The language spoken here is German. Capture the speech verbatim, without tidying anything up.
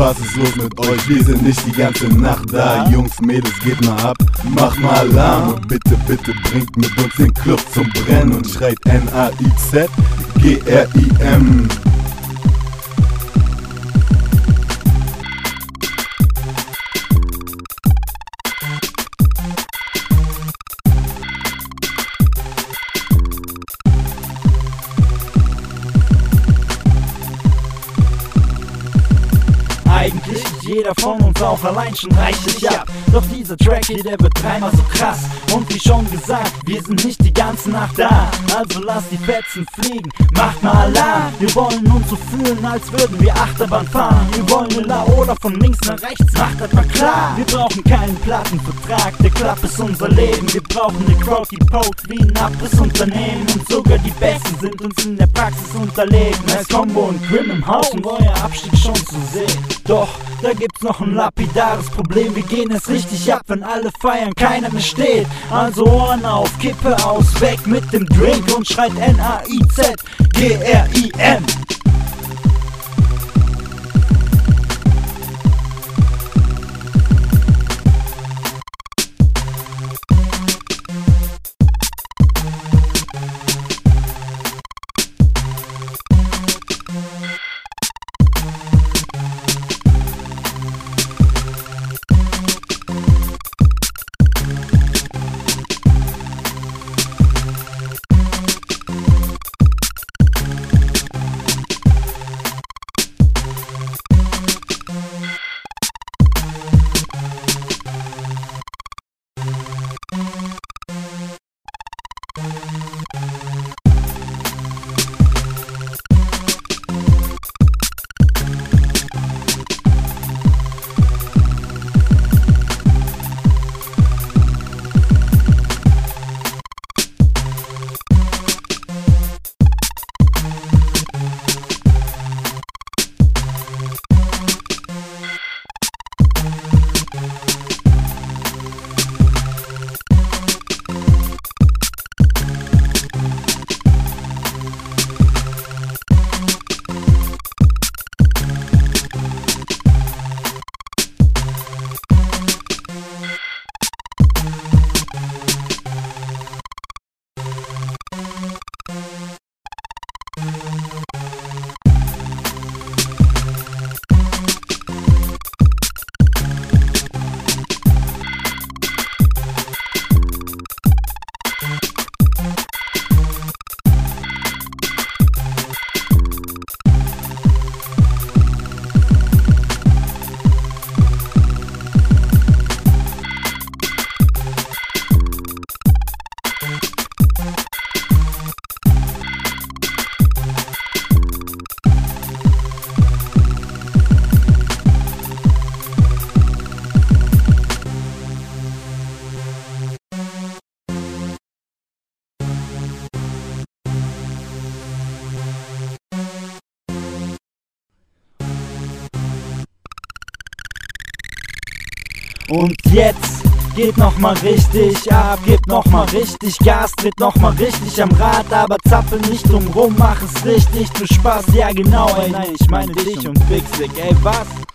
was ist los mit euch? Wir sind nicht die ganze Nacht da. Jungs, Mädels, geht mal ab, mach mal Alarm. Und bitte, bitte bringt mit uns den Club zum Brennen und schreit N A I Z G R I M. Eigentlich ist jeder von uns auch allein schon reichlich ab. Doch dieser Track hier, der wird dreimal so krass. Und wie schon gesagt, wir sind nicht die ganze Nacht da. Also lass die Fetzen fliegen, macht mal Alarm. Wir wollen uns so fühlen, als würden wir Achterbahn fahren. Wir wollen eine Laola von links nach rechts, macht das mal klar. Wir brauchen keinen Plattenvertrag, der Club ist unser Leben. Wir brauchen eine Crowd, die pokt wie ein Abrissunternehmen. Und sogar die Besten sind uns in der Praxis unterlegen. Als Combo und Grim im Haus und euer Abstieg schon zu sehen. Doch, da gibt's noch ein lapidares Problem. Wir gehen es richtig ab, wenn alle feiern, keiner mehr steht. Also Ohren auf, Kippe aus, weg mit dem Drink und schreit N A I Z G R I M. Und jetzt geht nochmal richtig ab, gebt nochmal richtig Gas, tritt nochmal richtig am Rad, aber zappel nicht drum rum, mach es richtig, du Spaß, ja genau, ey nein, ich meine dich und Big Sick, ey was?